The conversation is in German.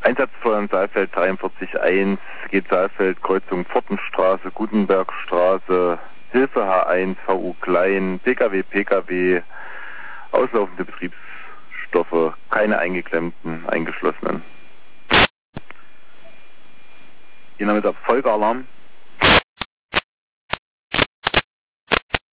Einsatzfeuer in Saalfeld 43.1, geht Saalfeld, Kreuzung Pfortenstraße, Gutenbergstraße, Hilfe H1, VU Klein, PKW, auslaufende Betriebsstoffe, keine eingeklemmten, eingeschlossenen. Hier damit auf Folgealarm.